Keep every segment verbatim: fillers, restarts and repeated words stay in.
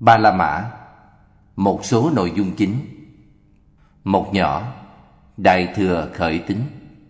Ba La Mã. Một số nội dung chính. Một nhỏ, Đại Thừa khởi tính.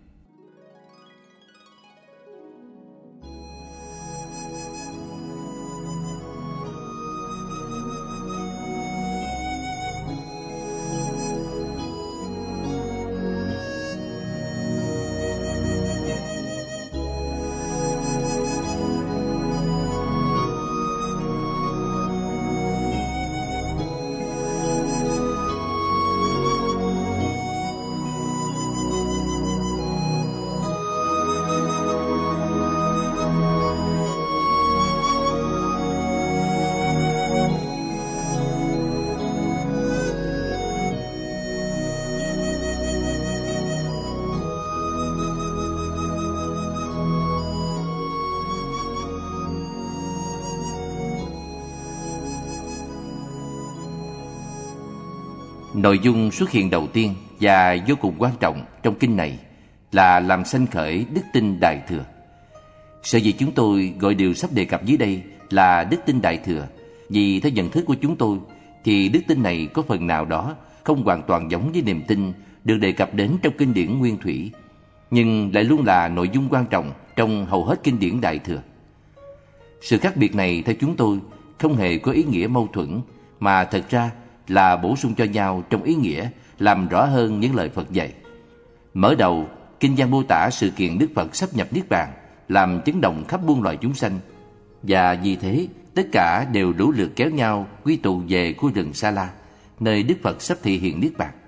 Nội dung xuất hiện đầu tiên và vô cùng quan trọng trong kinh này là làm sanh khởi đức tin Đại Thừa. Sở dĩ chúng tôi gọi điều sắp đề cập dưới đây là đức tin Đại Thừa, vì theo nhận thức của chúng tôi thì đức tin này có phần nào đó không hoàn toàn giống với niềm tin được đề cập đến trong kinh điển Nguyên Thủy, nhưng lại luôn là nội dung quan trọng trong hầu hết kinh điển Đại Thừa. Sự khác biệt này theo chúng tôi không hề có ý nghĩa mâu thuẫn, mà thật ra là bổ sung cho nhau trong ý nghĩa làm rõ hơn những lời Phật dạy. Mở đầu, kinh văn mô tả sự kiện Đức Phật sắp nhập Niết Bàn, làm chấn động khắp muôn loài chúng sanh, và vì thế tất cả đều đổ lượt kéo nhau quy tụ về khu rừng Sa La, nơi Đức Phật sắp thị hiện Niết Bàn.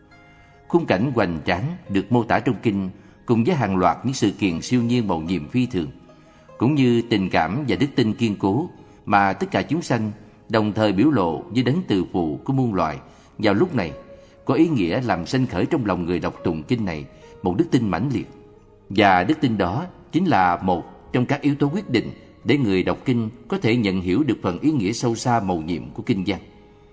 Khung cảnh hoành tráng được mô tả trong kinh cùng với hàng loạt những sự kiện siêu nhiên mầu nhiệm phi thường, cũng như tình cảm và đức tin kiên cố mà tất cả chúng sanh đồng thời biểu lộ với đấng từ phụ của muôn loài vào lúc này, có ý nghĩa làm sanh khởi trong lòng người đọc tụng kinh này một đức tin mãnh liệt. Và đức tin đó chính là một trong các yếu tố quyết định để người đọc kinh có thể nhận hiểu được phần ý nghĩa sâu xa mầu nhiệm của kinh văn.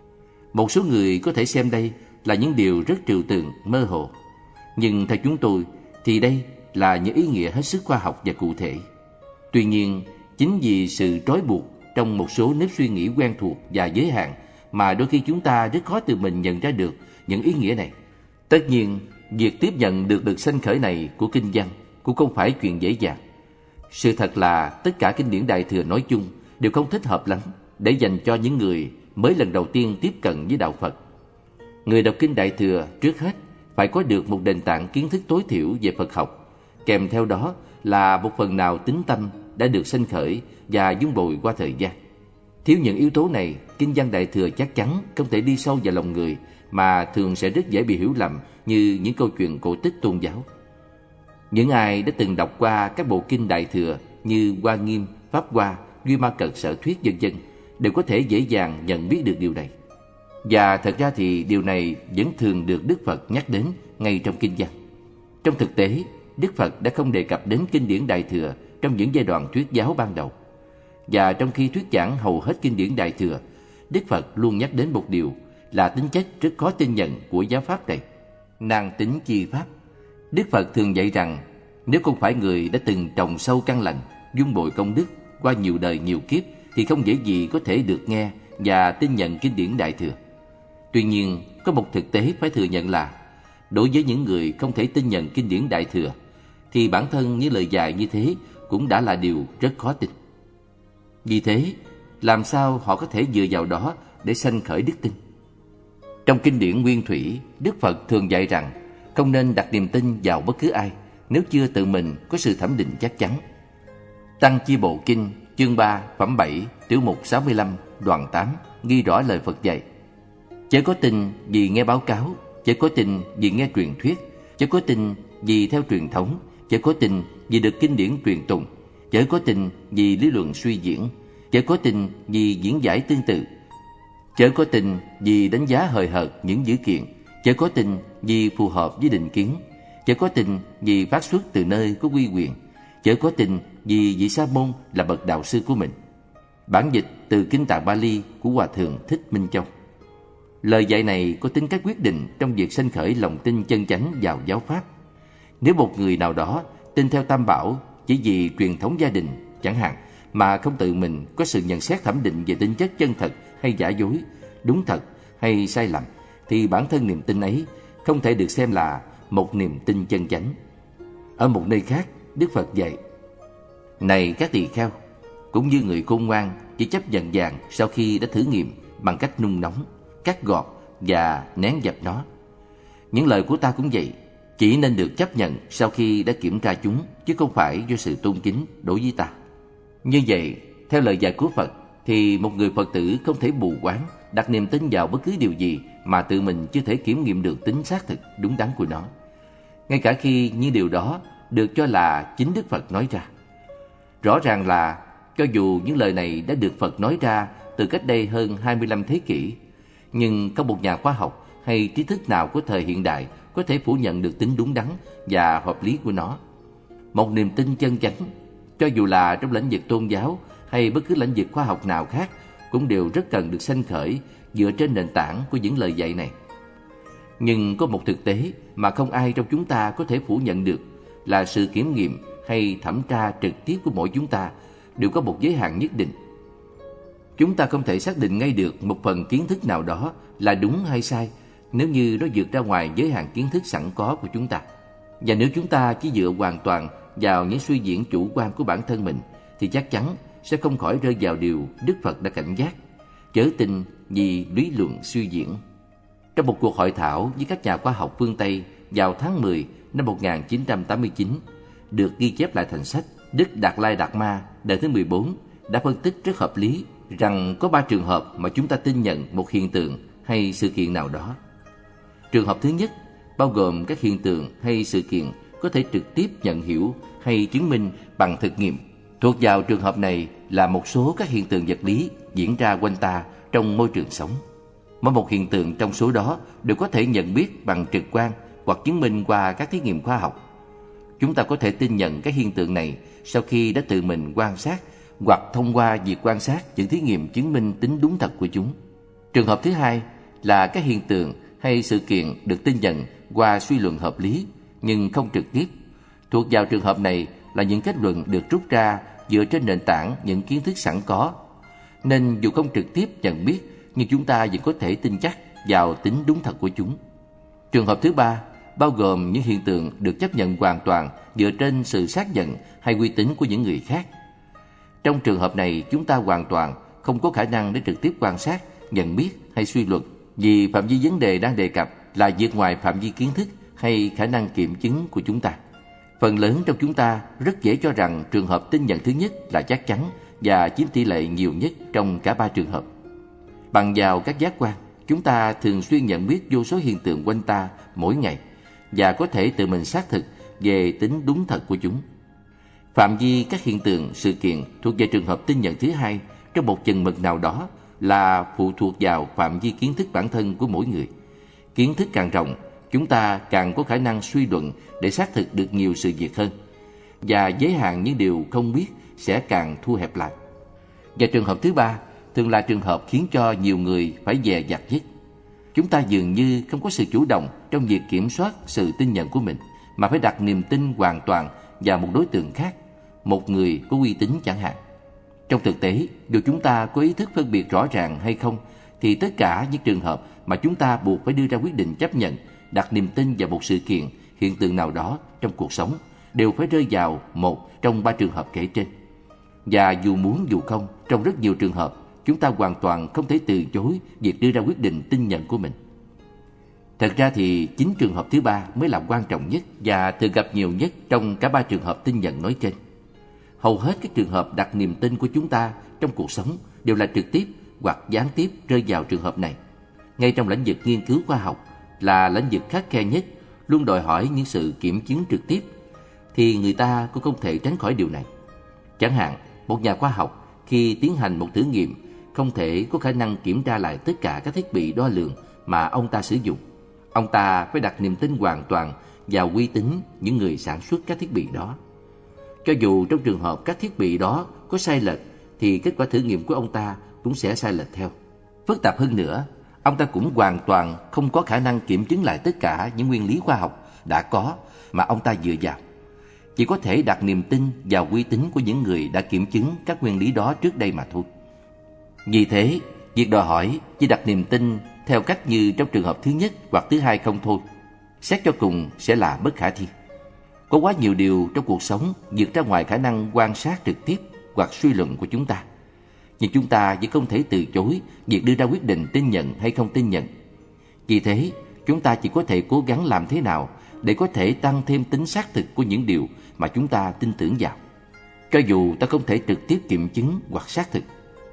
Một số người có thể xem đây là những điều rất trừu tượng, mơ hồ, nhưng theo chúng tôi thì đây là những ý nghĩa hết sức khoa học và cụ thể. Tuy nhiên, chính vì sự trói buộc trong một số nếp suy nghĩ quen thuộc và giới hạn mà đôi khi chúng ta rất khó tự mình nhận ra được những ý nghĩa này. Tất nhiên, việc tiếp nhận được được sanh khởi này của kinh văn cũng không phải chuyện dễ dàng. Sự thật là tất cả kinh điển Đại Thừa nói chung đều không thích hợp lắm để dành cho những người mới lần đầu tiên tiếp cận với đạo Phật. Người đọc kinh Đại Thừa trước hết phải có được một nền tảng kiến thức tối thiểu về Phật học, kèm theo đó là một phần nào tín tâm đã được sanh khởi và dung bồi qua thời gian. Thiếu những yếu tố này, kinh văn Đại Thừa chắc chắn không thể đi sâu vào lòng người, mà thường sẽ rất dễ bị hiểu lầm như những câu chuyện cổ tích tôn giáo. Những ai đã từng đọc qua các bộ kinh Đại Thừa như Hoa Nghiêm, Pháp Hoa, Duy Ma Cật Sở Thuyết vân vân đều có thể dễ dàng nhận biết được điều này. Và thật ra thì điều này vẫn thường được Đức Phật nhắc đến ngay trong kinh văn. Trong thực tế, Đức Phật đã không đề cập đến kinh điển Đại Thừa trong những giai đoạn thuyết giáo ban đầu. Và trong khi thuyết giảng hầu hết kinh điển Đại Thừa, Đức Phật luôn nhắc đến một điều là tính chất rất khó tin nhận của giáo pháp này, nan tính chi pháp. Đức Phật thường dạy rằng nếu không phải người đã từng trồng sâu căn lành, dung bồi công đức qua nhiều đời nhiều kiếp thì không dễ gì có thể được nghe và tin nhận kinh điển Đại Thừa. Tuy nhiên, có một thực tế phải thừa nhận là đối với những người không thể tin nhận kinh điển Đại Thừa thì bản thân những lời dạy như thế cũng đã là điều rất khó tin. Vì thế, làm sao họ có thể dựa vào đó để sanh khởi đức tin? Trong kinh điển Nguyên Thủy, Đức Phật thường dạy rằng không nên đặt niềm tin vào bất cứ ai nếu chưa tự mình có sự thẩm định chắc chắn. Tăng Chi Bộ Kinh, chương ba, phẩm bảy, tiểu mục sáu mươi lăm, đoạn tám ghi rõ lời Phật dạy: chớ có tin vì nghe báo cáo, chớ có tin vì nghe truyền thuyết, chớ có tin vì theo truyền thống, chớ có tin vì được kinh điển truyền tụng, chớ có tin vì lý luận suy diễn, chớ có tin vì diễn giải tương tự, chớ có tin vì đánh giá hời hợt những dữ kiện, chớ có tin vì phù hợp với định kiến, chớ có tin vì phát xuất từ nơi có uy quyền, chớ có tin vì vị sa môn là bậc đạo sư của mình. Bản dịch từ kinh tạng Bali của Hòa thượng Thích Minh Châu. Lời dạy này có tính cách quyết định trong việc sanh khởi lòng tin chân chánh vào giáo pháp. Nếu một người nào đó tin theo Tam Bảo chỉ vì truyền thống gia đình chẳng hạn, mà không tự mình có sự nhận xét thẩm định về tính chất chân thật hay giả dối, đúng thật hay sai lầm, thì bản thân niềm tin ấy không thể được xem là một niềm tin chân chánh. Ở một nơi khác, Đức Phật dạy: Này các tỳ kheo, cũng như người khôn ngoan chỉ chấp nhận vàng sau khi đã thử nghiệm bằng cách nung nóng, cắt gọt và nén dập nó. Những lời của ta cũng vậy, chỉ nên được chấp nhận sau khi đã kiểm tra chúng, chứ không phải do sự tôn kính đối với ta. Như vậy, theo lời dạy của Phật, thì một người Phật tử không thể mù quáng đặt niềm tin vào bất cứ điều gì mà tự mình chưa thể kiểm nghiệm được tính xác thực, đúng đắn của nó, ngay cả khi những điều đó được cho là chính Đức Phật nói ra. Rõ ràng là cho dù những lời này đã được Phật nói ra từ cách đây hơn hai mươi lăm thế kỷ, nhưng có một nhà khoa học hay trí thức nào của thời hiện đại có thể phủ nhận được tính đúng đắn và hợp lý của nó. Một niềm tin chân chánh, cho dù là trong lĩnh vực tôn giáo hay bất cứ lĩnh vực khoa học nào khác, cũng đều rất cần được sanh khởi dựa trên nền tảng của những lời dạy này. Nhưng có một thực tế mà không ai trong chúng ta có thể phủ nhận được, là sự kiểm nghiệm hay thẩm tra trực tiếp của mỗi chúng ta đều có một giới hạn nhất định. Chúng ta không thể xác định ngay được một phần kiến thức nào đó là đúng hay sai nếu như nó vượt ra ngoài giới hạn kiến thức sẵn có của chúng ta. Và nếu chúng ta chỉ dựa hoàn toàn vào những suy diễn chủ quan của bản thân mình, thì chắc chắn sẽ không khỏi rơi vào điều Đức Phật đã cảnh giác: chớ tin vì lý luận suy diễn. Trong một cuộc hội thảo với các nhà khoa học phương Tây vào tháng mười năm một nghìn chín trăm tám mươi chín, được ghi chép lại thành sách, Đức Đạt Lai Đạt Ma đời thứ mười bốn đã phân tích rất hợp lý rằng có ba trường hợp mà chúng ta tin nhận một hiện tượng hay sự kiện nào đó. Trường hợp thứ nhất bao gồm các hiện tượng hay sự kiện có thể trực tiếp nhận hiểu hay chứng minh bằng thực nghiệm. Thuộc vào trường hợp này là một số các hiện tượng vật lý diễn ra quanh ta trong môi trường sống. Mỗi một hiện tượng trong số đó đều có thể nhận biết bằng trực quan hoặc chứng minh qua các thí nghiệm khoa học. Chúng ta có thể tin nhận các hiện tượng này sau khi đã tự mình quan sát, hoặc thông qua việc quan sát những thí nghiệm chứng minh tính đúng thật của chúng. Trường hợp thứ hai là các hiện tượng hay sự kiện được tin nhận qua suy luận hợp lý nhưng không trực tiếp. Thuộc vào trường hợp này là những kết luận được rút ra dựa trên nền tảng những kiến thức sẵn có, nên dù không trực tiếp nhận biết, nhưng chúng ta vẫn có thể tin chắc vào tính đúng thật của chúng. Trường hợp thứ ba bao gồm những hiện tượng được chấp nhận hoàn toàn dựa trên sự xác nhận hay uy tín của những người khác. Trong trường hợp này, chúng ta hoàn toàn không có khả năng để trực tiếp quan sát, nhận biết hay suy luận, vì phạm vi vấn đề đang đề cập là vượt ngoài phạm vi kiến thức hay khả năng kiểm chứng của chúng ta. Phần lớn trong chúng ta rất dễ cho rằng trường hợp tin nhận thứ nhất là chắc chắn và chiếm tỷ lệ nhiều nhất trong cả ba trường hợp. Bằng vào các giác quan, chúng ta thường xuyên nhận biết vô số hiện tượng quanh ta mỗi ngày và có thể tự mình xác thực về tính đúng thật của chúng. Phạm vi các hiện tượng, sự kiện thuộc về trường hợp tin nhận thứ hai trong một chừng mực nào đó là phụ thuộc vào phạm vi kiến thức bản thân của mỗi người. Kiến thức càng rộng, chúng ta càng có khả năng suy luận để xác thực được nhiều sự việc hơn, và giới hạn những điều không biết sẽ càng thu hẹp lại. Và trường hợp thứ ba thường là trường hợp khiến cho nhiều người phải dè dặt nhất. Chúng ta dường như không có sự chủ động trong việc kiểm soát sự tin nhận của mình, mà phải đặt niềm tin hoàn toàn vào một đối tượng khác, một người có uy tín chẳng hạn. Trong thực tế, dù chúng ta có ý thức phân biệt rõ ràng hay không, thì tất cả những trường hợp mà chúng ta buộc phải đưa ra quyết định chấp nhận, đặt niềm tin vào một sự kiện, hiện tượng nào đó trong cuộc sống đều phải rơi vào một trong ba trường hợp kể trên. Và dù muốn dù không, trong rất nhiều trường hợp, chúng ta hoàn toàn không thể từ chối việc đưa ra quyết định tin nhận của mình. Thật ra thì chính trường hợp thứ ba mới là quan trọng nhất và thường gặp nhiều nhất trong cả ba trường hợp tin nhận nói trên. Hầu hết các trường hợp đặt niềm tin của chúng ta trong cuộc sống đều là trực tiếp hoặc gián tiếp rơi vào trường hợp này. Ngay trong lĩnh vực nghiên cứu khoa học, là lĩnh vực khắt khe nhất, luôn đòi hỏi những sự kiểm chứng trực tiếp, thì người ta cũng không thể tránh khỏi điều này. Chẳng hạn, một nhà khoa học khi tiến hành một thử nghiệm không thể có khả năng kiểm tra lại tất cả các thiết bị đo lường mà ông ta sử dụng. Ông ta phải đặt niềm tin hoàn toàn vào uy tín những người sản xuất các thiết bị đó. Cho dù trong trường hợp các thiết bị đó có sai lệch, thì kết quả thử nghiệm của ông ta cũng sẽ sai lệch theo. Phức tạp hơn nữa, ông ta cũng hoàn toàn không có khả năng kiểm chứng lại tất cả những nguyên lý khoa học đã có mà ông ta dựa vào. Chỉ có thể đặt niềm tin vào uy tín của những người đã kiểm chứng các nguyên lý đó trước đây mà thôi. Vì thế, Việc đòi hỏi chỉ đặt niềm tin theo cách như trong trường hợp thứ nhất hoặc thứ hai không thôi, xét cho cùng sẽ là bất khả thi. Có quá nhiều điều trong cuộc sống vượt ra ngoài khả năng quan sát trực tiếp hoặc suy luận của chúng ta. Nhưng chúng ta vẫn không thể từ chối việc đưa ra quyết định tin nhận hay không tin nhận. Vì thế, chúng ta chỉ có thể cố gắng làm thế nào để có thể tăng thêm tính xác thực của những điều mà chúng ta tin tưởng vào, cho dù ta không thể trực tiếp kiểm chứng hoặc xác thực.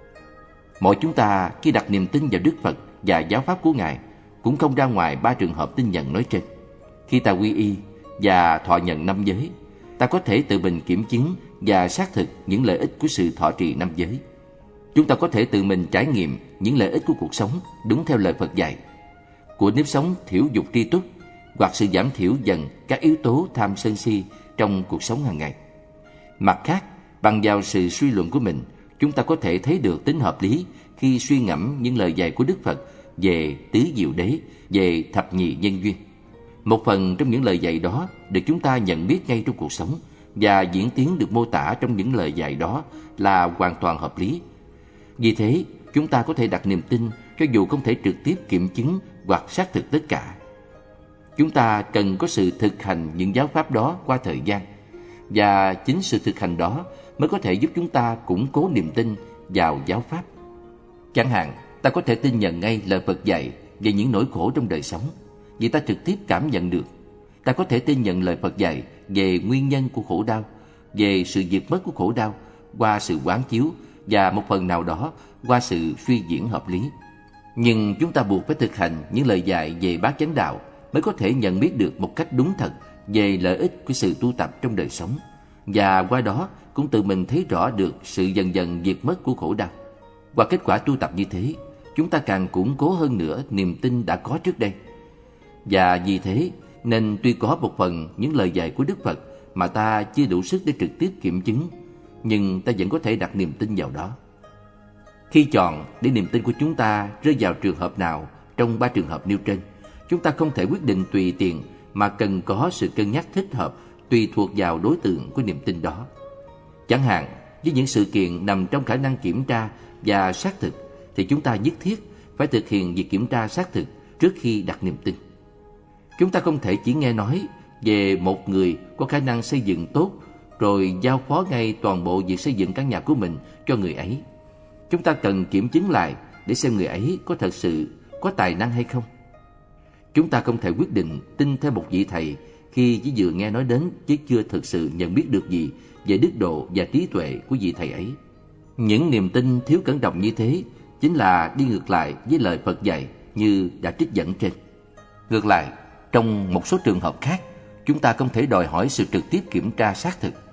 Mọi chúng ta khi đặt niềm tin vào Đức Phật và giáo pháp của Ngài cũng không ra ngoài ba trường hợp tin nhận nói trên. Khi ta quy y và thọ nhận năm giới, ta có thể tự mình kiểm chứng và xác thực những lợi ích của sự thọ trì năm giới. Chúng ta có thể tự mình trải nghiệm những lợi ích của cuộc sống đúng theo lời Phật dạy, của nếp sống thiểu dục tri túc, hoặc sự giảm thiểu dần các yếu tố tham sân si trong cuộc sống hàng ngày. Mặt khác, bằng vào sự suy luận của mình, chúng ta có thể thấy được tính hợp lý khi suy ngẫm những lời dạy của Đức Phật về tứ diệu đế, về thập nhị nhân duyên. Một phần trong những lời dạy đó được chúng ta nhận biết ngay trong cuộc sống, và diễn tiến được mô tả trong những lời dạy đó là hoàn toàn hợp lý. Vì thế, chúng ta có thể đặt niềm tin cho dù không thể trực tiếp kiểm chứng hoặc xác thực tất cả. Chúng ta cần có sự thực hành những giáo pháp đó qua thời gian, và chính sự thực hành đó mới có thể giúp chúng ta củng cố niềm tin vào giáo pháp. Chẳng hạn, ta có thể tin nhận ngay lời Phật dạy về những nỗi khổ trong đời sống, vì ta trực tiếp cảm nhận được. Ta có thể tin nhận lời Phật dạy về nguyên nhân của khổ đau, về sự diệt mất của khổ đau qua sự quán chiếu, và một phần nào đó qua sự suy diễn hợp lý. Nhưng chúng ta buộc phải thực hành những lời dạy về bát chánh đạo mới có thể nhận biết được một cách đúng thật về lợi ích của sự tu tập trong đời sống, và qua đó cũng tự mình thấy rõ được sự dần dần diệt mất của khổ đau. Qua kết quả tu tập như thế, chúng ta càng củng cố hơn nữa niềm tin đã có trước đây. Và vì thế nên tuy có một phần những lời dạy của Đức Phật mà ta chưa đủ sức để trực tiếp kiểm chứng, nhưng ta vẫn có thể đặt niềm tin vào đó. Khi chọn để niềm tin của chúng ta rơi vào trường hợp nào trong ba trường hợp nêu trên, chúng ta không thể quyết định tùy tiện, mà cần có sự cân nhắc thích hợp tùy thuộc vào đối tượng của niềm tin đó. Chẳng hạn, với những sự kiện nằm trong khả năng kiểm tra và xác thực, thì chúng ta nhất thiết phải thực hiện việc kiểm tra xác thực trước khi đặt niềm tin. Chúng ta không thể chỉ nghe nói về một người có khả năng xây dựng tốt rồi giao phó ngay toàn bộ việc xây dựng căn nhà của mình cho người ấy. Chúng ta cần kiểm chứng lại để xem người ấy có thật sự có tài năng hay không. Chúng ta không thể quyết định tin theo một vị thầy khi chỉ vừa nghe nói đến chứ chưa thực sự nhận biết được gì về đức độ và trí tuệ của vị thầy ấy. Những niềm tin thiếu cẩn trọng như thế chính là đi ngược lại với lời Phật dạy như đã trích dẫn trên. Ngược lại, trong một số trường hợp khác, chúng ta không thể đòi hỏi sự trực tiếp kiểm tra xác thực.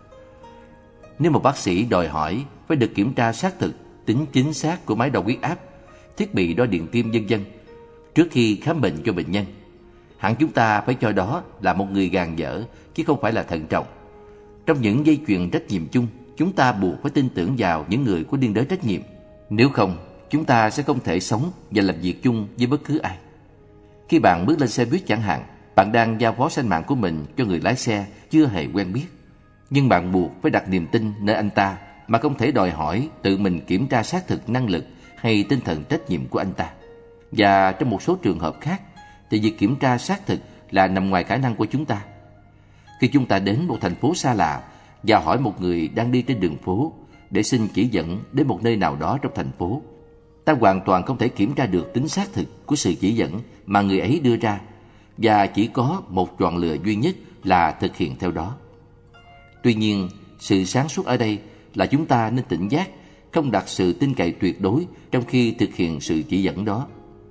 Nếu một bác sĩ đòi hỏi phải được kiểm tra xác thực tính chính xác của máy đo huyết áp, thiết bị đo điện tim vân vân trước khi khám bệnh cho bệnh nhân, hẳn chúng ta phải cho đó là một người gàn dở chứ không phải là thận trọng. Trong những dây chuyền trách nhiệm chung, chúng ta buộc phải tin tưởng vào những người có liên đới trách nhiệm. Nếu không, chúng ta sẽ không thể sống và làm việc chung với bất cứ ai. Khi bạn bước lên xe buýt chẳng hạn, bạn đang giao phó sinh mạng của mình cho người lái xe chưa hề quen biết, nhưng bạn buộc phải đặt niềm tin nơi anh ta mà không thể đòi hỏi tự mình kiểm tra xác thực năng lực hay tinh thần trách nhiệm của anh ta. Và trong một số trường hợp khác thì việc kiểm tra xác thực là nằm ngoài khả năng của chúng ta. Khi chúng ta đến một thành phố xa lạ và hỏi một người đang đi trên đường phố để xin chỉ dẫn đến một nơi nào đó trong thành phố, ta hoàn toàn không thể kiểm tra được tính xác thực của sự chỉ dẫn mà người ấy đưa ra, và chỉ có một chọn lựa duy nhất là thực hiện theo đó. Tuy nhiên, sự sáng suốt ở đây là chúng ta nên tỉnh giác, không đặt sự tin cậy tuyệt đối trong khi thực hiện sự chỉ dẫn đó.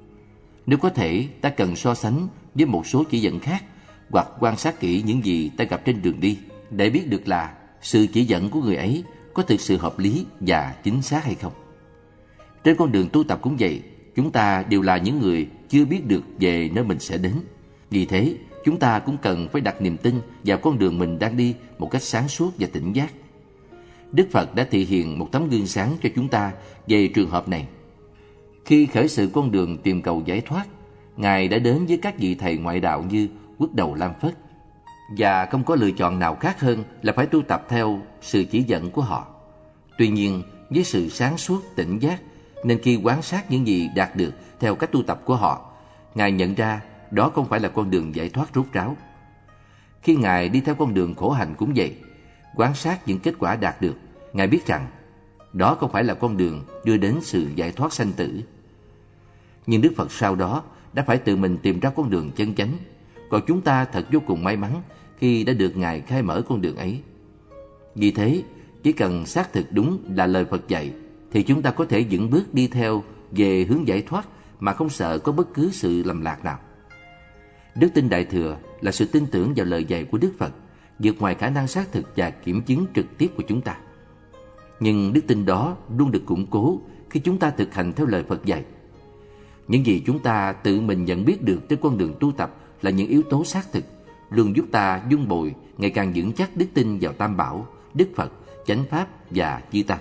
Nếu có thể, ta cần so sánh với một số chỉ dẫn khác hoặc quan sát kỹ những gì ta gặp trên đường đi để biết được là sự chỉ dẫn của người ấy có thực sự hợp lý và chính xác hay không. Trên con đường tu tập cũng vậy, chúng ta đều là những người chưa biết được về nơi mình sẽ đến. Vì thế, chúng ta cũng cần phải đặt niềm tin vào con đường mình đang đi một cách sáng suốt và tỉnh giác. Đức Phật đã thể hiện một tấm gương sáng cho chúng ta về trường hợp này. Khi khởi sự con đường tìm cầu giải thoát, Ngài đã đến với các vị thầy ngoại đạo như Quốc Đầu Lam Phất, và không có lựa chọn nào khác hơn là phải tu tập theo sự chỉ dẫn của họ. Tuy nhiên, với sự sáng suốt, tỉnh giác nên khi quan sát những gì đạt được theo cách tu tập của họ, Ngài nhận ra đó không phải là con đường giải thoát rốt ráo. Khi Ngài đi theo con đường khổ hạnh cũng vậy, quan sát những kết quả đạt được, Ngài biết rằng đó không phải là con đường đưa đến sự giải thoát sanh tử. Nhưng Đức Phật sau đó đã phải tự mình tìm ra con đường chân chánh, còn chúng ta thật vô cùng may mắn khi đã được Ngài khai mở con đường ấy. Vì thế, chỉ cần xác thực đúng là lời Phật dạy, thì chúng ta có thể vững bước đi theo về hướng giải thoát mà không sợ có bất cứ sự lầm lạc nào. Đức tin Đại Thừa là sự tin tưởng vào lời dạy của Đức Phật, vượt ngoài khả năng xác thực và kiểm chứng trực tiếp của chúng ta. Nhưng đức tin đó luôn được củng cố khi chúng ta thực hành theo lời Phật dạy. Những gì chúng ta tự mình nhận biết được trên con đường tu tập là những yếu tố xác thực, luôn giúp ta vun bồi ngày càng vững chắc đức tin vào Tam Bảo, Đức Phật, Chánh Pháp và Chư Tăng.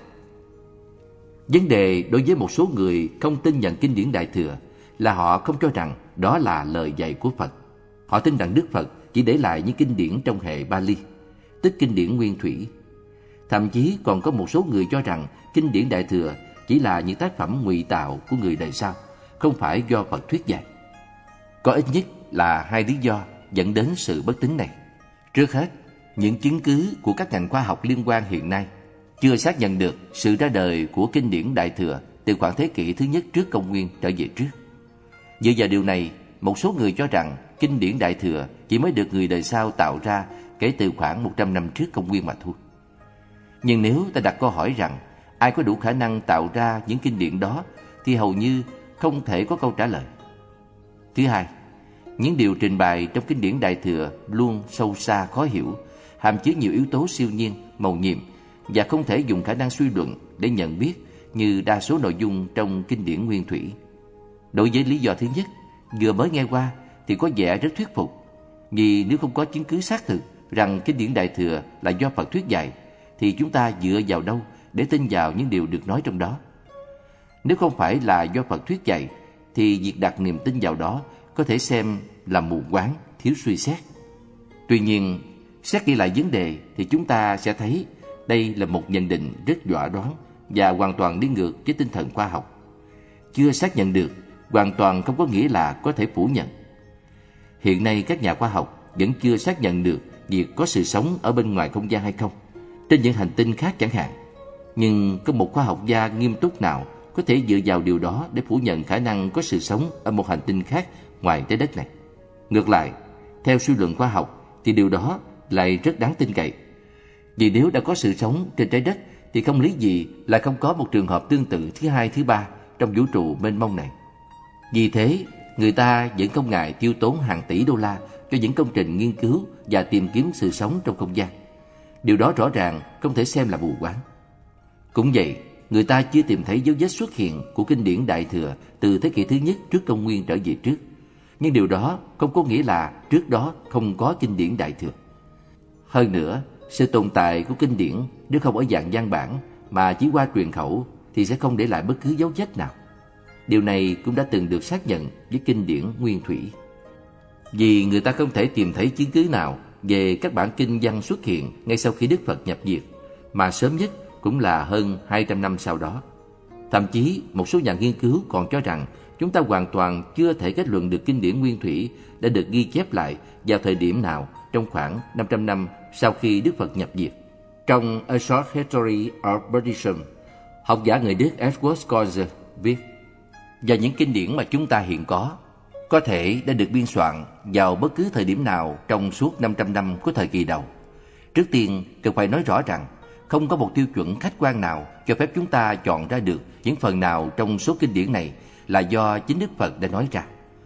Vấn đề đối với một số người không tin nhận kinh điển Đại Thừa là họ không cho rằng đó là lời dạy của Phật. Họ tin rằng Đức Phật chỉ để lại những kinh điển trong hệ Bali, tức kinh điển nguyên thủy. Thậm chí còn có một số người cho rằng kinh điển Đại Thừa chỉ là những tác phẩm ngụy tạo của người đời sau, không phải do Phật thuyết dạy. Có ít nhất là hai lý do dẫn đến sự bất tín này. Trước hết, những chứng cứ của các ngành khoa học liên quan hiện nay chưa xác nhận được sự ra đời của kinh điển Đại Thừa từ khoảng thế kỷ thứ nhất trước công nguyên trở về trước. Dựa vào điều này, một số người cho rằng kinh điển Đại Thừa chỉ mới được người đời sau tạo ra kể từ khoảng một trăm năm trước công nguyên mà thôi. Nhưng nếu ta đặt câu hỏi rằng ai có đủ khả năng tạo ra những kinh điển đó thì hầu như không thể có câu trả lời. Thứ hai, những điều trình bày trong kinh điển Đại Thừa luôn sâu xa khó hiểu, hàm chứa nhiều yếu tố siêu nhiên, mầu nhiệm và không thể dùng khả năng suy luận để nhận biết như đa số nội dung trong kinh điển nguyên thủy. Đối với lý do thứ nhất, vừa mới nghe qua thì có vẻ rất thuyết phục, vì nếu không có chứng cứ xác thực rằng kinh điển Đại Thừa là do Phật thuyết dạy thì chúng ta dựa vào đâu để tin vào những điều được nói trong đó? Nếu không phải là do Phật thuyết dạy thì việc đặt niềm tin vào đó có thể xem là mù quáng, thiếu suy xét. Tuy nhiên, xét kỹ lại vấn đề thì chúng ta sẽ thấy đây là một nhận định rất dọa đoán và hoàn toàn đi ngược với tinh thần khoa học. Chưa xác nhận được hoàn toàn không có nghĩa là có thể phủ nhận. Hiện nay các nhà khoa học vẫn chưa xác nhận được việc có sự sống ở bên ngoài không gian hay không, trên những hành tinh khác chẳng hạn. Nhưng có một khoa học gia nghiêm túc nào có thể dựa vào điều đó để phủ nhận khả năng có sự sống ở một hành tinh khác ngoài trái đất này? Ngược lại, theo suy luận khoa học thì điều đó lại rất đáng tin cậy. Vì nếu đã có sự sống trên trái đất thì không lý gì lại không có một trường hợp tương tự thứ hai, thứ ba trong vũ trụ mênh mông này. Vì thế, người ta vẫn không ngại tiêu tốn hàng tỷ đô la cho những công trình nghiên cứu và tìm kiếm sự sống trong không gian. Điều đó rõ ràng không thể xem là mù quáng. Cũng vậy, người ta chưa tìm thấy dấu vết xuất hiện của kinh điển Đại Thừa từ thế kỷ thứ nhất trước công nguyên trở về trước. Nhưng điều đó không có nghĩa là trước đó không có kinh điển Đại Thừa. Hơn nữa, sự tồn tại của kinh điển nếu không ở dạng văn bản mà chỉ qua truyền khẩu thì sẽ không để lại bất cứ dấu vết nào. Điều này cũng đã từng được xác nhận với kinh điển nguyên thủy. Vì người ta không thể tìm thấy chứng cứ nào về các bản kinh văn xuất hiện ngay sau khi Đức Phật nhập diệt, mà sớm nhất cũng là hơn hai trăm năm sau đó. Thậm chí một số nhà nghiên cứu còn cho rằng chúng ta hoàn toàn chưa thể kết luận được kinh điển nguyên thủy đã được ghi chép lại vào thời điểm nào trong khoảng năm trăm năm sau khi Đức Phật nhập diệt. Trong A Short History of Buddhism, học giả người Đức Edward Schroeder viết: và những kinh điển mà chúng ta hiện có có thể đã được biên soạn vào bất cứ thời điểm nào trong suốt năm trăm năm của thời kỳ đầu. Trước tiên, cần phải nói rõ rằng không có một tiêu chuẩn khách quan nào cho phép chúng ta chọn ra được những phần nào trong số kinh điển này là do chính Đức Phật đã nói ra.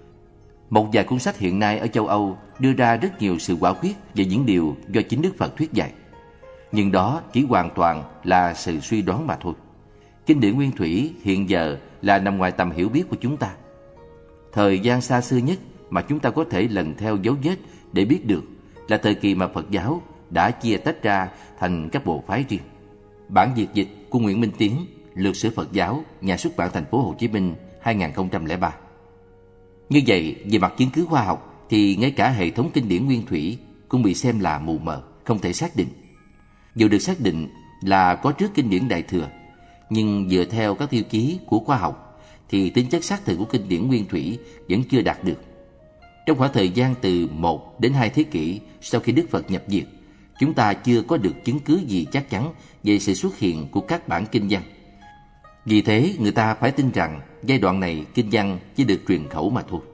Một vài cuốn sách hiện nay ở châu Âu đưa ra rất nhiều sự quả quyết về những điều do chính Đức Phật thuyết dạy. Nhưng đó chỉ hoàn toàn là sự suy đoán mà thôi. Kinh điển nguyên thủy hiện giờ là nằm ngoài tầm hiểu biết của chúng ta. Thời gian xa xưa nhất mà chúng ta có thể lần theo dấu vết để biết được là thời kỳ mà Phật giáo đã chia tách ra thành các bộ phái riêng. Bản việt dịch của Nguyễn Minh Tiến, Lược sử Phật giáo, nhà xuất bản Thành phố Hồ Chí Minh, hai nghìn không trăm lẻ ba. Như vậy, về mặt chứng cứ khoa học thì ngay cả hệ thống kinh điển nguyên thủy cũng bị xem là mù mờ, không thể xác định. Dù được xác định là có trước kinh điển Đại Thừa, Nhưng dựa theo các tiêu chí của khoa học thì tính chất xác thực của kinh điển nguyên thủy vẫn chưa đạt được. Trong khoảng thời gian từ một đến hai thế kỷ sau khi Đức Phật nhập diệt, chúng ta chưa có được chứng cứ gì chắc chắn về sự xuất hiện của các bản kinh văn. Vì thế, người ta phải tin rằng giai đoạn này kinh văn chỉ được truyền khẩu mà thôi.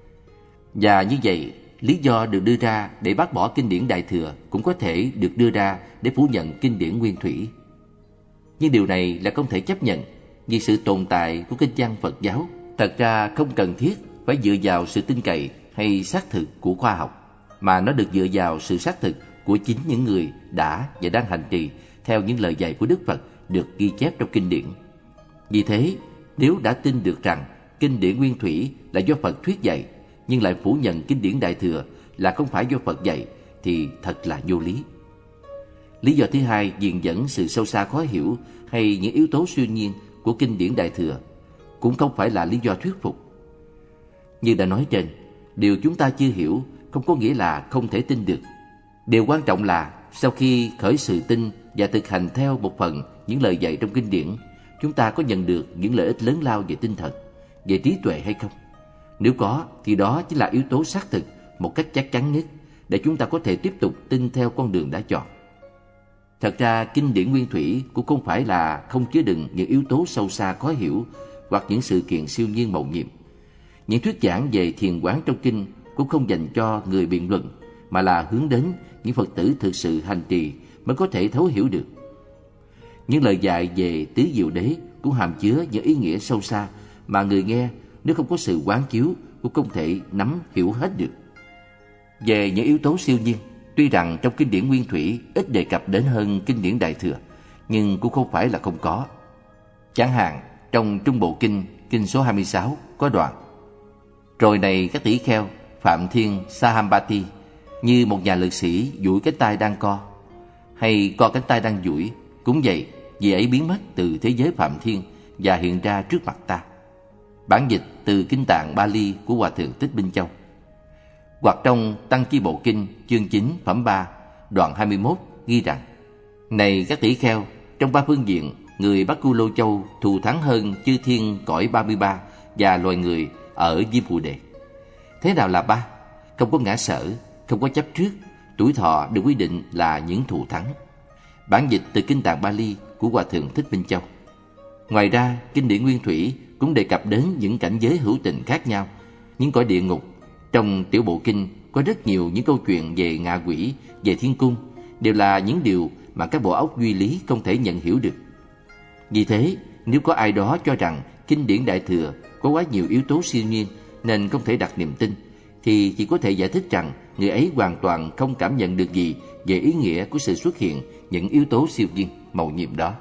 Và như vậy, lý do được đưa ra để bác bỏ kinh điển Đại Thừa cũng có thể được đưa ra để phủ nhận kinh điển nguyên thủy. Nhưng điều này là không thể chấp nhận, vì sự tồn tại của kinh văn Phật giáo thật ra không cần thiết phải dựa vào sự tin cậy hay xác thực của khoa học, mà nó được dựa vào sự xác thực của chính những người đã và đang hành trì theo những lời dạy của Đức Phật được ghi chép trong kinh điển. Vì thế, nếu đã tin được rằng kinh điển nguyên thủy là do Phật thuyết dạy, nhưng lại phủ nhận kinh điển Đại Thừa là không phải do Phật dạy, thì thật là vô lý. Lý do thứ hai viện dẫn sự sâu xa khó hiểu hay những yếu tố siêu nhiên của kinh điển Đại Thừa cũng không phải là lý do thuyết phục. Như đã nói trên, điều chúng ta chưa hiểu không có nghĩa là không thể tin được. Điều quan trọng là sau khi khởi sự tin và thực hành theo một phần những lời dạy trong kinh điển, chúng ta có nhận được những lợi ích lớn lao về tinh thần, về trí tuệ hay không? Nếu có, thì đó chính là yếu tố xác thực một cách chắc chắn nhất để chúng ta có thể tiếp tục tin theo con đường đã chọn. Thật ra, kinh điển nguyên thủy cũng không phải là không chứa đựng những yếu tố sâu xa khó hiểu hoặc những sự kiện siêu nhiên mầu nhiệm. Những thuyết giảng về thiền quán trong kinh cũng không dành cho người biện luận, mà là hướng đến những Phật tử thực sự hành trì mới có thể thấu hiểu được. Những lời dạy về tứ diệu đế cũng hàm chứa những ý nghĩa sâu xa mà người nghe nếu không có sự quán chiếu cũng không thể nắm hiểu hết được. Về những yếu tố siêu nhiên, tuy rằng trong kinh điển nguyên thủy ít đề cập đến hơn kinh điển Đại Thừa, nhưng cũng không phải là không có. Chẳng hạn trong Trung Bộ Kinh, kinh số hai mươi sáu có đoạn: Rồi này các tỷ kheo, Phạm Thiên Sahambati, như một nhà lực sĩ duỗi cánh tay đang co, hay co cánh tay đang duỗi, cũng vậy, vị ấy biến mất từ thế giới Phạm Thiên và hiện ra trước mặt ta. Bản dịch từ Kinh Tạng Bali của Hòa Thượng Thích Minh Châu. Hoặc trong Tăng Chi Bộ Kinh chương chín phẩm ba đoạn hai mươi mốt ghi rằng: Này các tỷ kheo, trong ba phương diện, người Bắc Cu Lô Châu thù thắng hơn chư thiên cõi ba mươi ba và loài người ở Diêm Phù Đề. Thế nào là ba? Không có ngã sở, không có chấp trước, tuổi thọ được quy định là những thù thắng. Bản dịch từ Kinh Tạng Bali của Hòa Thượng Thích Minh Châu. Ngoài ra, kinh điển nguyên thủy cũng đề cập đến những cảnh giới hữu tình khác nhau, những cõi địa ngục. Trong Tiểu Bộ Kinh có rất nhiều những câu chuyện về ngạ quỷ, về thiên cung, đều là những điều mà các bộ óc duy lý không thể nhận hiểu được. Vì thế, nếu có ai đó cho rằng kinh điển Đại Thừa có quá nhiều yếu tố siêu nhiên nên không thể đặt niềm tin, thì chỉ có thể giải thích rằng người ấy hoàn toàn không cảm nhận được gì về ý nghĩa của sự xuất hiện những yếu tố siêu nhiên mầu nhiệm đó.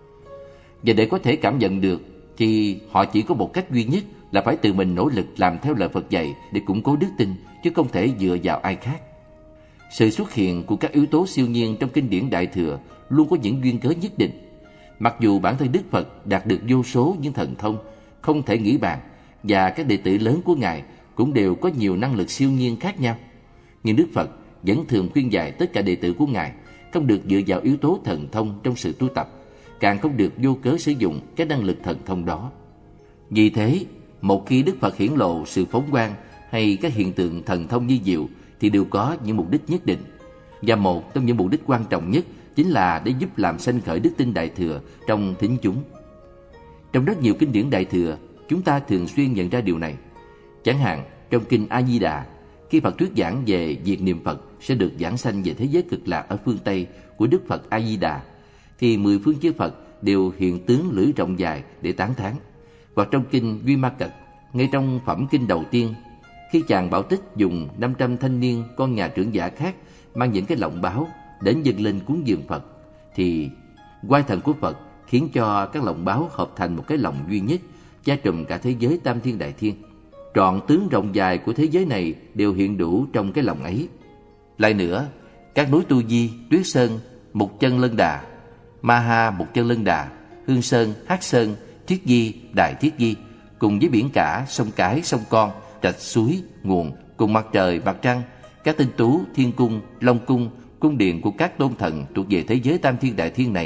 Và để có thể cảm nhận được thì họ chỉ có một cách duy nhất là phải tự mình nỗ lực làm theo lời Phật dạy để củng cố đức tin, chứ không thể dựa vào ai khác. Sự xuất hiện của các yếu tố siêu nhiên trong kinh điển Đại Thừa luôn có những duyên cớ nhất định. Mặc dù bản thân Đức Phật đạt được vô số những thần thông không thể nghĩ bàn, và các đệ tử lớn của Ngài cũng đều có nhiều năng lực siêu nhiên khác nhau, nhưng Đức Phật vẫn thường khuyên dạy tất cả đệ tử của Ngài không được dựa vào yếu tố thần thông trong sự tu tập, càng không được vô cớ sử dụng các năng lực thần thông đó. Vì thế, một khi Đức Phật hiển lộ sự phóng quang hay các hiện tượng thần thông vi diệu thì đều có những mục đích nhất định, và một trong những mục đích quan trọng nhất chính là để giúp làm sanh khởi đức tin Đại Thừa trong thính chúng. Trong rất nhiều kinh điển Đại Thừa, chúng ta thường xuyên nhận ra điều này. Chẳng hạn trong kinh A Di Đà, khi Phật thuyết giảng về việc niệm Phật sẽ được giảng sanh về thế giới cực lạc ở phương Tây của Đức Phật A Di Đà, thì mười phương chư Phật đều hiện tướng lưỡi rộng dài để tán thán. Hoặc trong kinh Duy Ma Cật, ngay trong phẩm kinh đầu tiên, khi chàng Bảo Tích dùng năm trăm thanh niên con nhà trưởng giả khác mang những cái lọng báo đến dâng lên cúng dường Phật, thì oai thần của Phật khiến cho các lọng báo hợp thành một cái lọng duy nhất, che trùm cả thế giới tam thiên đại thiên. Trọn tướng rộng dài của thế giới này đều hiện đủ trong cái lọng ấy. Lại nữa, các núi Tu Di, Tuyết Sơn, Mục Chân Lân Đà, Ma Ha Mục Chân Lân Đà, Hương Sơn, Hắc Sơn, Thiết Di, Đại Thiết Di, cùng với biển cả, sông cái, sông con, rạch suối, nguồn, cùng mặt trời, mặt trăng, các tinh tú, thiên cung, long cung, cung điện của các tôn thần thuộc về thế giới tam thiên đại thiên này,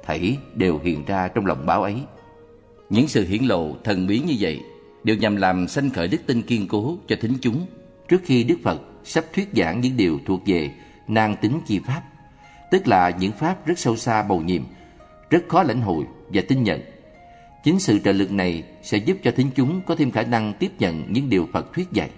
thảy đều hiện ra trong lòng báo ấy. Những sự hiển lộ thần bí như vậy đều nhằm làm sanh khởi đức tin kiên cố cho thính chúng trước khi Đức Phật sắp thuyết giảng những điều thuộc về nan tính chi pháp, tức là những pháp rất sâu xa mầu nhiệm, rất khó lãnh hội và tin nhận. Chính sự trợ lực này sẽ giúp cho thính chúng có thêm khả năng tiếp nhận những điều Phật thuyết dạy.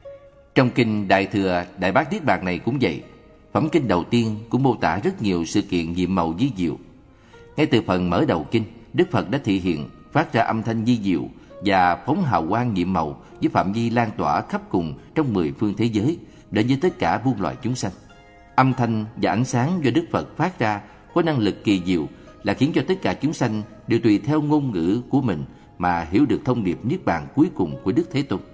Trong kinh Đại Thừa Đại Bát Niết Bàn này cũng vậy. Phẩm kinh đầu tiên cũng mô tả rất nhiều sự kiện nhiệm màu vi diệu. Ngay từ phần mở đầu kinh, Đức Phật đã thị hiện phát ra âm thanh vi diệu và phóng hào quang nhiệm màu với phạm vi lan tỏa khắp cùng trong mười phương thế giới đến với tất cả muôn loài chúng sanh. Âm thanh và ánh sáng do Đức Phật phát ra có năng lực kỳ diệu là khiến cho tất cả chúng sanh đều tùy theo ngôn ngữ của mình mà hiểu được thông điệp niết bàn cuối cùng của Đức Thế Tôn.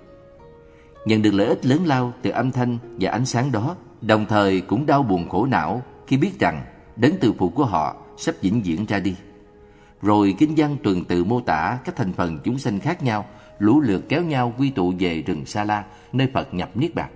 Nhận được lợi ích lớn lao từ âm thanh và ánh sáng đó, đồng thời cũng đau buồn khổ não khi biết rằng đấng từ phụ của họ sắp vĩnh viễn ra đi. Rồi kinh văn tuần tự mô tả các thành phần chúng sanh khác nhau lũ lượt kéo nhau quy tụ về rừng Sa La, nơi Phật nhập niết bàn.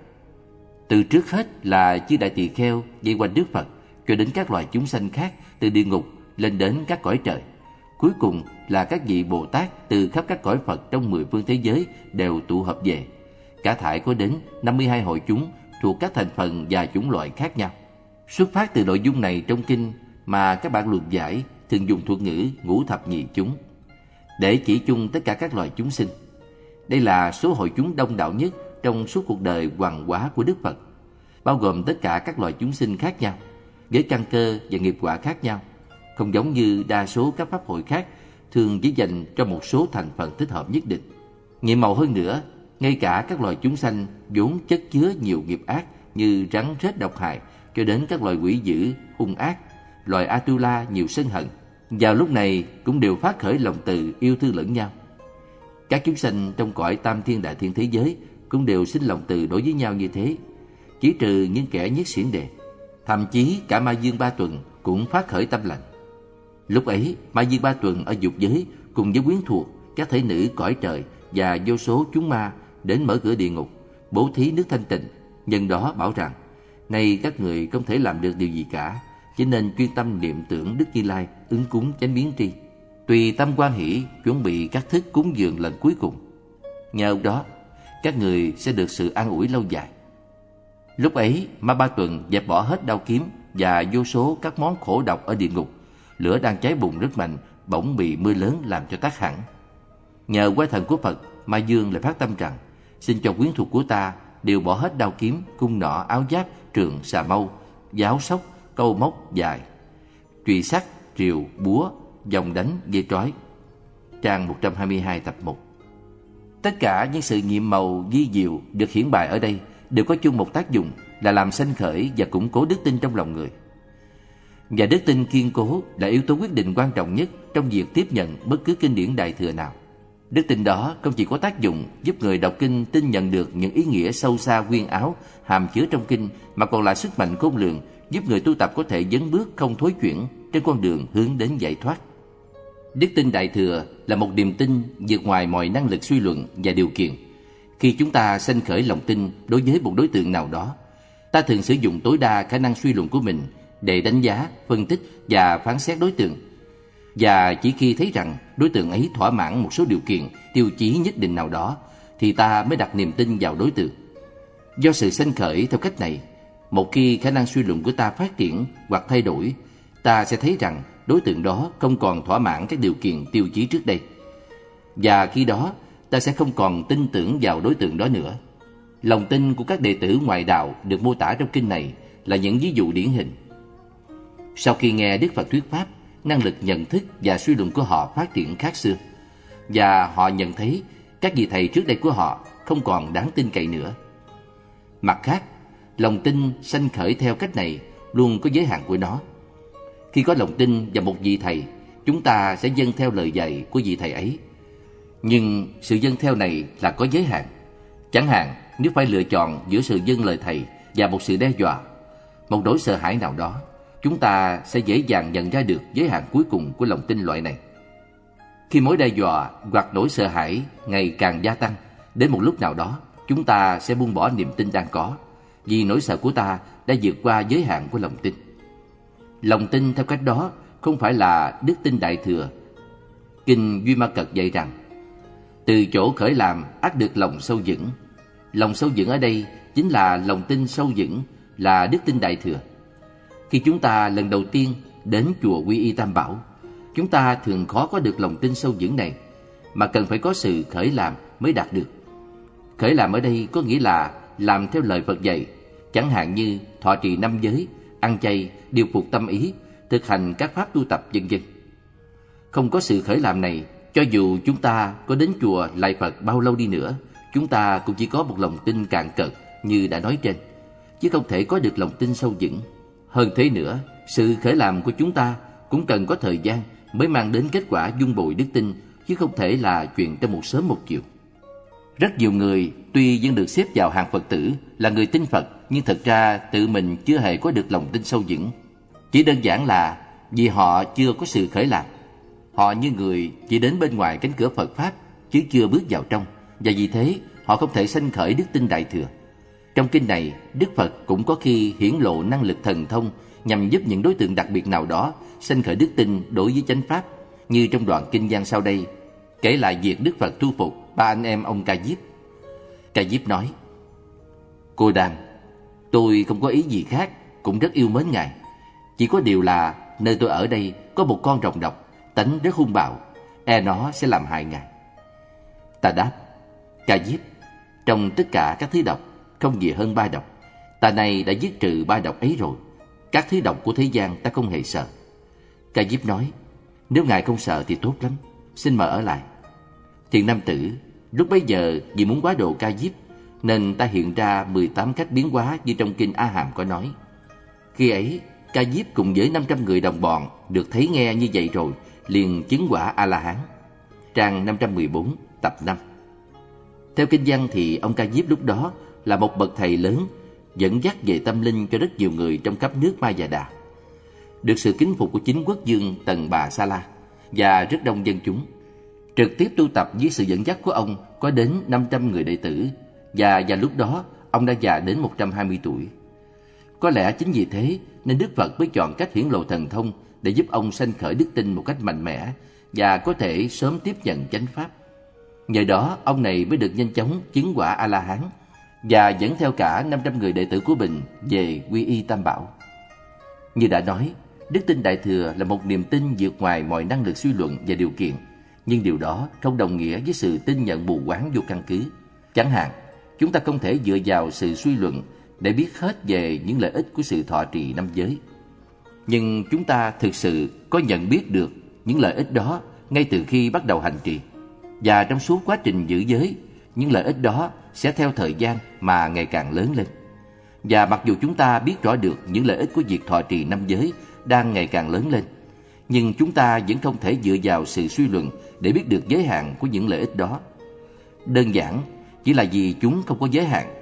Từ trước hết là chư đại tỳ kheo vây quanh Đức Phật, cho đến các loài chúng sanh khác từ địa ngục lên đến các cõi trời. Cuối cùng là các vị Bồ Tát từ khắp các cõi Phật trong mười phương thế giới đều tụ hợp về. Cả thảy có đến năm mươi hai hội chúng thuộc các thành phần và chủng loại khác nhau. Xuất phát từ nội dung này trong kinh mà các bạn luận giải thường dùng thuật ngữ ngũ thập nhị chúng để chỉ chung tất cả các loài chúng sinh. Đây là số hội chúng đông đảo nhất trong suốt cuộc đời hoằng hóa của Đức Phật, bao gồm tất cả các loài chúng sinh khác nhau, với căn cơ và nghiệp quả khác nhau, không giống như đa số các pháp hội khác thường chỉ dành cho một số thành phần thích hợp nhất định. Nhiệm màu hơn nữa, ngay cả các loài chúng sanh vốn chất chứa nhiều nghiệp ác như rắn rết độc hại cho đến các loài quỷ dữ hung ác, loài Atula nhiều sân hận, vào lúc này cũng đều phát khởi lòng từ yêu thương lẫn nhau. Các chúng sanh trong cõi tam thiên đại thiên thế giới cũng đều sinh lòng từ đối với nhau như thế, chỉ trừ những kẻ nhất xiển đề. Thậm chí cả Ma Dương Ba Tuần cũng phát khởi tâm lành. Lúc ấy Ma Dương Ba Tuần ở dục giới cùng với quyến thuộc các thể nữ cõi trời và vô số chúng ma đến mở cửa địa ngục, bố thí nước thanh tịnh. Nhân đó bảo rằng: nay các người không thể làm được điều gì cả, chỉ nên chuyên tâm niệm tưởng Đức Như Lai, ứng cúng chánh biến tri, tùy tâm quan hỷ chuẩn bị các thức cúng dường lần cuối cùng. Nhờ đó các người sẽ được sự an ủi lâu dài. Lúc ấy Ma Ba Tuần dẹp bỏ hết đao kiếm và vô số các món khổ độc ở địa ngục. Lửa đang cháy bùng rất mạnh bỗng bị mưa lớn làm cho tắt hẳn. Nhờ quay thần của Phật, Ma Dương lại phát tâm rằng: xin cho quyến thuộc của ta đều bỏ hết đao kiếm, cung nỏ, áo giáp, trường, xà mâu, giáo sóc, câu móc dài, chùy sắt, rìu, búa, vòng đánh, dây trói. Trang một trăm hai mươi hai tập một. Tất cả những sự nhiệm màu vi diệu được hiển bày ở đây đều có chung một tác dụng là làm sanh khởi và củng cố đức tin trong lòng người. Và đức tin kiên cố là yếu tố quyết định quan trọng nhất trong việc tiếp nhận bất cứ kinh điển Đại Thừa nào. Đức tin đó không chỉ có tác dụng giúp người đọc kinh tin nhận được những ý nghĩa sâu xa quyên áo hàm chứa trong kinh, mà còn là sức mạnh khôn lường giúp người tu tập có thể dấn bước không thối chuyển trên con đường hướng đến giải thoát. Đức tin Đại Thừa là một niềm tin vượt ngoài mọi năng lực suy luận và điều kiện. Khi chúng ta sanh khởi lòng tin đối với một đối tượng nào đó, ta thường sử dụng tối đa khả năng suy luận của mình để đánh giá, phân tích và phán xét đối tượng. Và chỉ khi thấy rằng đối tượng ấy thỏa mãn một số điều kiện, tiêu chí nhất định nào đó, thì ta mới đặt niềm tin vào đối tượng. Do sự sanh khởi theo cách này, một khi khả năng suy luận của ta phát triển hoặc thay đổi, ta sẽ thấy rằng đối tượng đó không còn thỏa mãn các điều kiện tiêu chí trước đây. Và khi đó, ta sẽ không còn tin tưởng vào đối tượng đó nữa. Lòng tin của các đệ tử ngoại đạo được mô tả trong kinh này là những ví dụ điển hình. Sau khi nghe Đức Phật thuyết pháp, năng lực nhận thức và suy luận của họ phát triển khác xưa, và họ nhận thấy các vị thầy trước đây của họ không còn đáng tin cậy nữa. Mặt khác, lòng tin sanh khởi theo cách này luôn có giới hạn của nó. Khi có lòng tin vào một vị thầy, chúng ta sẽ dâng theo lời dạy của vị thầy ấy. Nhưng sự dâng theo này là có giới hạn. Chẳng hạn, nếu phải lựa chọn giữa sự dâng lời thầy và một sự đe dọa, một nỗi sợ hãi nào đó, chúng ta sẽ dễ dàng nhận ra được giới hạn cuối cùng của lòng tin loại này. Khi mối đe dọa hoặc nỗi sợ hãi ngày càng gia tăng, đến một lúc nào đó, chúng ta sẽ buông bỏ niềm tin đang có, vì nỗi sợ của ta đã vượt qua giới hạn của lòng tin. Lòng tin theo cách đó không phải là đức tin đại thừa. Kinh Duy Ma Cật dạy rằng, từ chỗ khởi làm ắt được lòng sâu vững. Lòng sâu vững ở đây chính là lòng tin sâu vững, là đức tin đại thừa. Khi chúng ta lần đầu tiên đến chùa Quy Y Tam Bảo, chúng ta thường khó có được lòng tin sâu vững này, mà cần phải có sự khởi làm mới đạt được. Khởi làm ở đây có nghĩa là làm theo lời Phật dạy, chẳng hạn như thọ trì năm giới, ăn chay, điều phục tâm ý, thực hành các pháp tu tập vân vân. Không có sự khởi làm này, cho dù chúng ta có đến chùa lạy Phật bao lâu đi nữa, chúng ta cũng chỉ có một lòng tin cạn cợt như đã nói trên, chứ không thể có được lòng tin sâu vững. Hơn thế nữa, sự khởi làm của chúng ta cũng cần có thời gian mới mang đến kết quả dung bồi đức tin, chứ không thể là chuyện trong một sớm một chiều. Rất nhiều người tuy vẫn được xếp vào hàng Phật tử là người tin Phật, nhưng thật ra tự mình chưa hề có được lòng tin sâu vững. Chỉ đơn giản là vì họ chưa có sự khởi làm. Họ như người chỉ đến bên ngoài cánh cửa Phật Pháp chứ chưa bước vào trong, và vì thế họ không thể sanh khởi đức tin đại thừa. Trong kinh này, Đức Phật cũng có khi hiển lộ năng lực thần thông nhằm giúp những đối tượng đặc biệt nào đó sanh khởi đức tin đối với chánh pháp, như trong đoạn kinh văn sau đây kể lại việc Đức Phật thu phục ba anh em ông Ca Diếp. Ca Diếp nói: Cô Đàm, tôi không có ý gì khác, cũng rất yêu mến ngài. Chỉ có điều là nơi tôi ở đây có một con rồng độc, tánh rất hung bạo, e nó sẽ làm hại ngài. Ta đáp: Ca Diếp, trong tất cả các thứ độc không gì hơn ba độc. Ta này đã giết trừ ba độc ấy rồi. Các thứ độc của thế gian ta không hề sợ. Ca Diếp nói: Nếu ngài không sợ thì tốt lắm, xin mời ở lại. Thiện nam tử, lúc bấy giờ vì muốn quá độ Ca Diếp nên ta hiện ra mười tám cách biến hóa như trong kinh A Hàm có nói. Khi ấy, Ca Diếp cùng với năm trăm người đồng bọn được thấy nghe như vậy rồi, liền chứng quả A-la-hán. Trang năm trăm mười bốn, tập năm. Theo kinh văn thì ông Ca Diếp lúc đó là một bậc thầy lớn, dẫn dắt về tâm linh cho rất nhiều người trong khắp nước Ma Già Đà, được sự kính phục của chính quốc vương Tần Bà Sa La và rất đông dân chúng. Trực tiếp tu tập dưới sự dẫn dắt của ông có đến năm trăm người đệ tử, và vào lúc đó ông đã già đến một trăm hai mươi tuổi. Có lẽ chính vì thế nên Đức Phật mới chọn cách hiển lộ thần thông để giúp ông sanh khởi đức tin một cách mạnh mẽ và có thể sớm tiếp nhận chánh pháp. Nhờ đó ông này mới được nhanh chóng chứng quả A-la-hán và dẫn theo cả năm trăm người đệ tử của mình về Quy Y Tam Bảo. Như đã nói, đức tin đại thừa là một niềm tin vượt ngoài mọi năng lực suy luận và điều kiện, nhưng điều đó không đồng nghĩa với sự tin nhận mù quáng vô căn cứ. Chẳng hạn, chúng ta không thể dựa vào sự suy luận để biết hết về những lợi ích của sự thọ trì năm giới. Nhưng chúng ta thực sự có nhận biết được những lợi ích đó ngay từ khi bắt đầu hành trì. Và trong suốt quá trình giữ giới, những lợi ích đó sẽ theo thời gian mà ngày càng lớn lên. Và mặc dù chúng ta biết rõ được những lợi ích của việc thọ trì năm giới đang ngày càng lớn lên, nhưng chúng ta vẫn không thể dựa vào sự suy luận để biết được giới hạn của những lợi ích đó. Đơn giản chỉ là vì chúng không có giới hạn.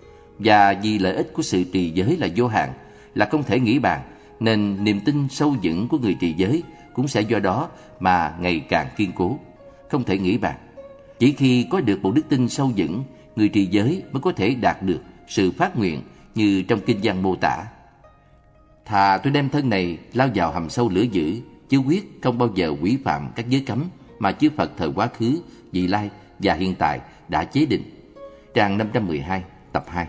Và vì lợi ích của sự trì giới là vô hạn, là không thể nghĩ bàn, nên niềm tin sâu vững của người trì giới cũng sẽ do đó mà ngày càng kiên cố, không thể nghĩ bàn. Chỉ khi có được một đức tin sâu vững, người trì giới mới có thể đạt được sự phát nguyện như trong kinh văn mô tả: Thà tôi đem thân này lao vào hầm sâu lửa dữ, chứ quyết không bao giờ quỷ phạm các giới cấm mà chư Phật thời quá khứ, vị lai và hiện tại đã chế định. Trang năm trăm mười hai, tập hai.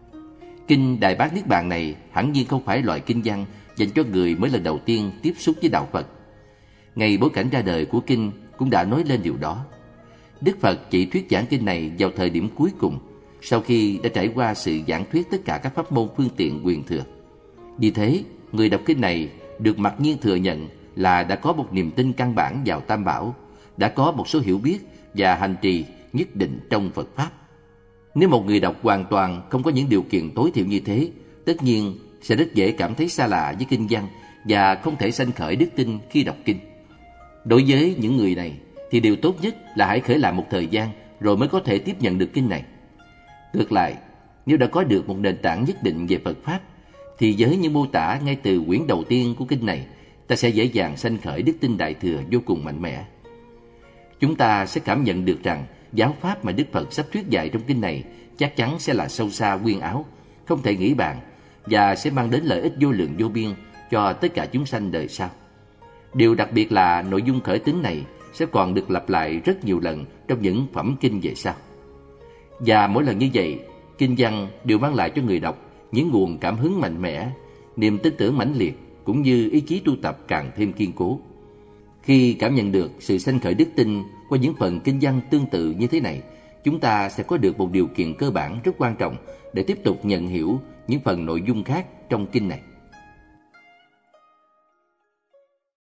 Kinh Đại Bát Niết Bàn này hẳn nhiên không phải loại kinh văn dành cho người mới lần đầu tiên tiếp xúc với đạo Phật. Ngay bối cảnh ra đời của kinh cũng đã nói lên điều đó. Đức Phật chỉ thuyết giảng kinh này vào thời điểm cuối cùng, sau khi đã trải qua sự giảng thuyết tất cả các pháp môn phương tiện quyền thừa. Vì thế, người đọc kinh này được mặc nhiên thừa nhận là đã có một niềm tin căn bản vào Tam Bảo, đã có một số hiểu biết và hành trì nhất định trong Phật Pháp. Nếu một người đọc hoàn toàn không có những điều kiện tối thiểu như thế, tất nhiên sẽ rất dễ cảm thấy xa lạ với kinh văn và không thể sanh khởi đức tin khi đọc kinh. Đối với những người này thì điều tốt nhất là hãy khởi làm một thời gian rồi mới có thể tiếp nhận được kinh này. Ngược lại, nếu đã có được một nền tảng nhất định về Phật Pháp, thì với những mô tả ngay từ quyển đầu tiên của kinh này, ta sẽ dễ dàng sanh khởi đức tin đại thừa vô cùng mạnh mẽ. Chúng ta sẽ cảm nhận được rằng giáo pháp mà Đức Phật sắp thuyết dạy trong kinh này chắc chắn sẽ là sâu xa uyên áo, không thể nghĩ bàn, và sẽ mang đến lợi ích vô lượng vô biên cho tất cả chúng sanh đời sau. Điều đặc biệt là nội dung khởi tính này sẽ còn được lặp lại rất nhiều lần trong những phẩm kinh về sau. Và mỗi lần như vậy, kinh văn đều mang lại cho người đọc những nguồn cảm hứng mạnh mẽ, niềm tin tưởng mãnh liệt cũng như ý chí tu tập càng thêm kiên cố. Khi cảm nhận được sự sanh khởi đức tin qua những phần kinh văn tương tự như thế này, chúng ta sẽ có được một điều kiện cơ bản rất quan trọng để tiếp tục nhận hiểu những phần nội dung khác trong kinh này.